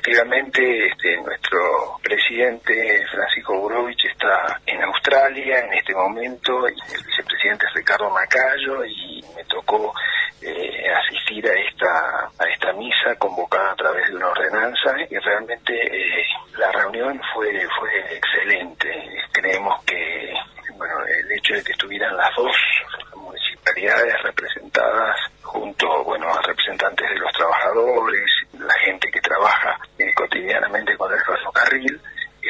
efectivamente, nuestro presidente Francisco Burovich está en Australia en este momento, y el vicepresidente Ricardo Macayo, y me tocó asistir a esta misa convocada a través de una ordenanza, y realmente la reunión fue excelente. Creemos que el hecho de que estuvieran las dos municipalidades representadas junto a representantes de los trabajadores, la gente que trabaja cotidianamente con el ferrocarril,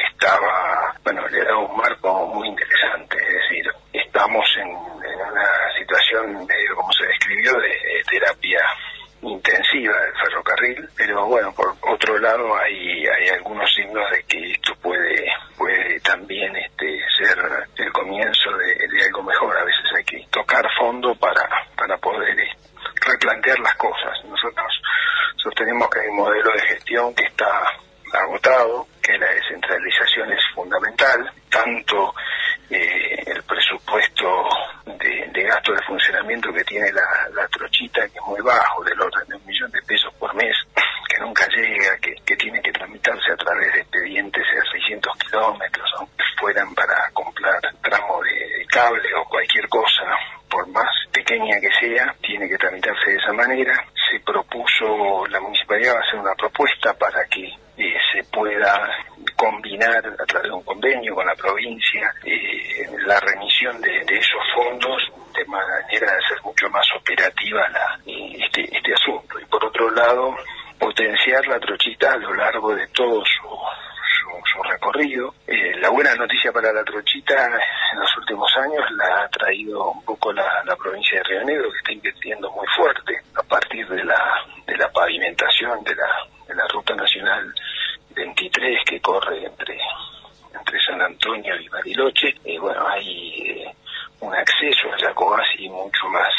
le da un marco muy interesante. Es decir, estamos en una situación medio, como se describió, de terapia intensiva del ferrocarril, pero por otro lado hay algunos signos de que esto puede también ser el comienzo de algo mejor. A veces hay que tocar fondo para poder replantear las cosas. Nosotros sostenemos que hay un modelo de gestión que está agotado, que la descentralización es fundamental, tanto el presupuesto de gasto de funcionamiento que tiene la trochita, que es muy bajo, del orden de $1.000.000 por mes, que nunca llega, que tiene que tramitarse a través de expedientes de 600 kilómetros, aunque fueran para comprar tramos de cable o cualquier cosa, por más pequeña que sea, tiene que tramitarse de esa manera. Se propuso, la municipalidad va a hacer una propuesta para que se pueda combinar a través de un convenio con la provincia la remisión de esos fondos, de manera de hacer mucho más operativa este asunto. Y por otro lado, potenciar la trochita a lo largo de todo su recorrido. La buena noticia para la trochita en los últimos años la ha traído un poco la provincia de Río Negro, que está invirtiendo muy fuerte a partir de la pavimentación de la ruta nacional 23 que corre entre San Antonio y Bariloche. Hay un acceso a Jacobasi mucho más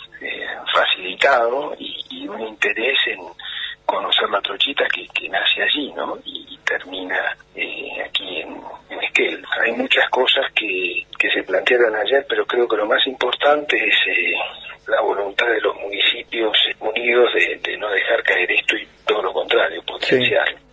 facilitado, y un interés en conocer la trochita que nace allí, ¿no? Y termina aquí en Esquel. Hay muchas cosas que se plantearon ayer, pero creo que lo más importante es la voluntad de los municipios unidos de no dejar caer esto, y todo lo contrario, potenciar. Sí.